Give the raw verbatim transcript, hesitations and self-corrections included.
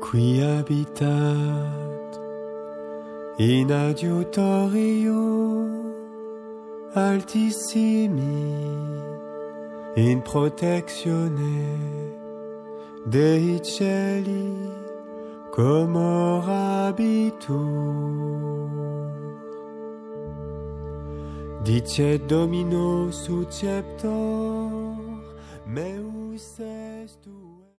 qui habitat in adiutorio altissimi, in protezione dei cieli comorabitur. Dicet Domino suceptor, meus est tu.